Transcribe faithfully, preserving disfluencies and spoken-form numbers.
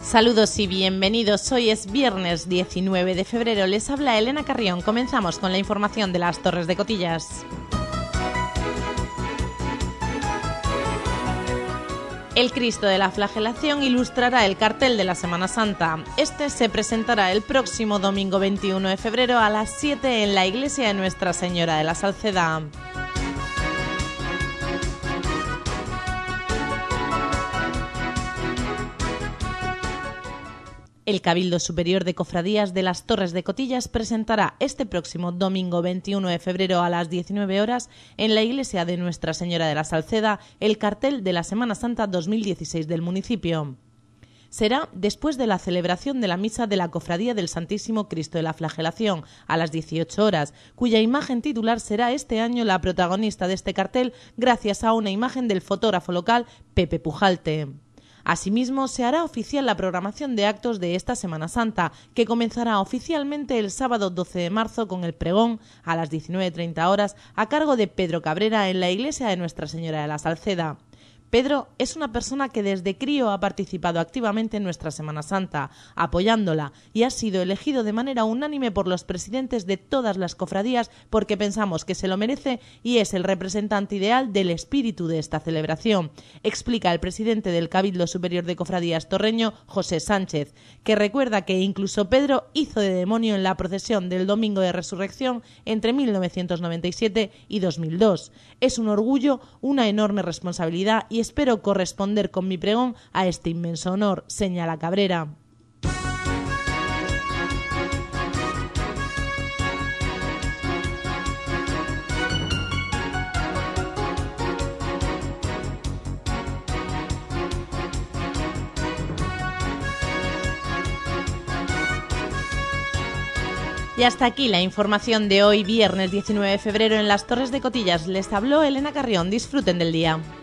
Saludos y bienvenidos. Hoy es viernes diecinueve de febrero. Les habla Elena Carrión. Comenzamos con la información de las Torres de Cotillas. El Cristo de la Flagelación ilustrará el cartel de la Semana Santa. Este se presentará el próximo domingo veintiuno de febrero a las siete en la iglesia de Nuestra Señora de la Salceda. El Cabildo Superior de Cofradías de las Torres de Cotillas presentará este próximo domingo veintiuno de febrero a las diecinueve horas en la iglesia de Nuestra Señora de la Salceda el cartel de la Semana Santa dos mil dieciséis del municipio. Será después de la celebración de la misa de la Cofradía del Santísimo Cristo de la Flagelación a las dieciocho horas, cuya imagen titular será este año la protagonista de este cartel gracias a una imagen del fotógrafo local Pepe Pujalte. Asimismo, se hará oficial la programación de actos de esta Semana Santa, que comenzará oficialmente el sábado doce de marzo con el pregón a las diecinueve treinta horas a cargo de Pedro Cabrera en la iglesia de Nuestra Señora de la Salceda. Pedro es una persona que desde crío ha participado activamente en nuestra Semana Santa, apoyándola, y ha sido elegido de manera unánime por los presidentes de todas las cofradías porque pensamos que se lo merece y es el representante ideal del espíritu de esta celebración, explica el presidente del Cabildo Superior de Cofradías torreño, José Sánchez, que recuerda que incluso Pedro hizo de demonio en la procesión del Domingo de Resurrección entre mil novecientos noventa y siete y dos mil dos. Es un orgullo, una enorme responsabilidad y Y espero corresponder con mi pregón a este inmenso honor, señala Cabrera. Y hasta aquí la información de hoy, viernes diecinueve de febrero, en las Torres de Cotillas. Les habló Elena Carrión. Disfruten del día.